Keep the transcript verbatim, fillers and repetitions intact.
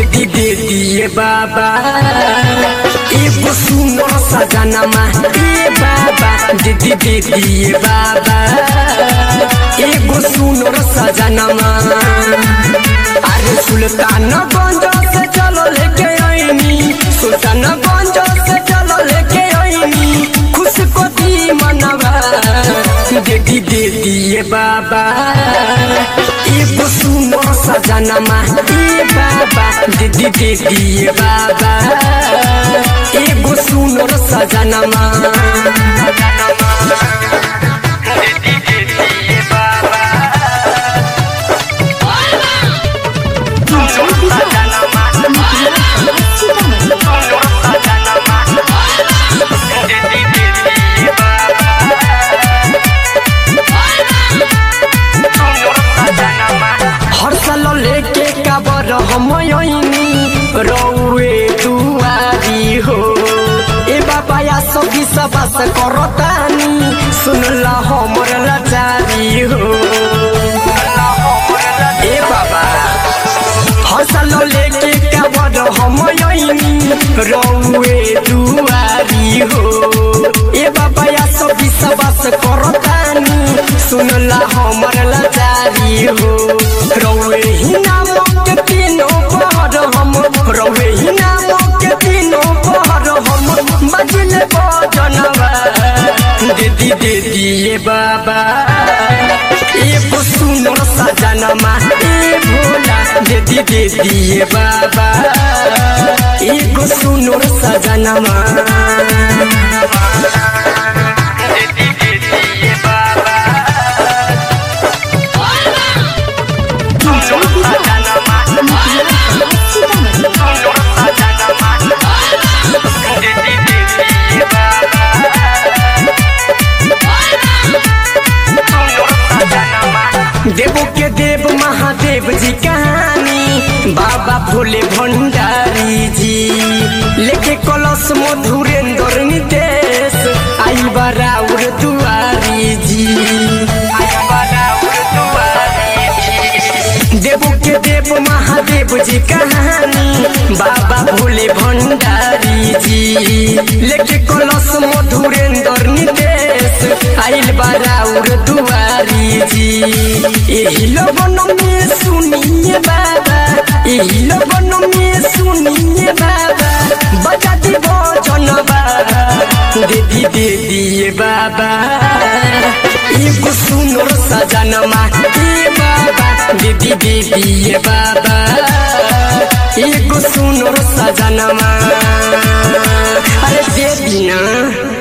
दीदी दे दिए बाबा एगो सुनो सजनमा ए बाबा दीदी दे दिए बाबा एगो सुनो सजनमा। अरे सुल्तानगंज से चलो लेके आईनी सुल्तानगंज से चलो लेके आईनी खुश को दी मनवा दीदी दे दिए बाबा एगो सुनो सजनमा ए बाबा दीदी दे दिए बाबा एगो सुनो सजनमा। हर साल लेके काबर हम आईनी रौए दुआरी हो ए बाबा या सभी सबस करतानी सुनला हमर लाचारी हो ए बाबा हर साल लेके काबर हम आईनी रौए दुआरी हो ए बाबा या सभी सबस करतानी सुनला हमर लाचारी हो। रौए ही नामों के तीनों पहर हम रौए ही नामों के तीनों पहर हम बजले बजनवा दीदी दे दिए बाबा एगो सुनो सजनमा ए भोला दीदी दे दिए बाबा एगो सुनो सजनमा। देवो के देव महादेव जी कहानी बाबा भोले भंडारी जी लेके कलश मधुरेंद्र नितेश आई बराउर दुआरी जी देवो के देव महादेव जी कहानी बाबा भोले भंडारी जी लेके कलश मधुरेंद्र नितेश आइल बराउर दुआरी जी। एही लगन में सुनिए बाबा एही लगन में सुनिए बाबा बजा दी बजनवा दीदी दे दिए बाबा एगो सुनो सजनमा ए बाबा दीदी दे दिए बाबा एगो सुनो सजनमा। अरे दे दिना।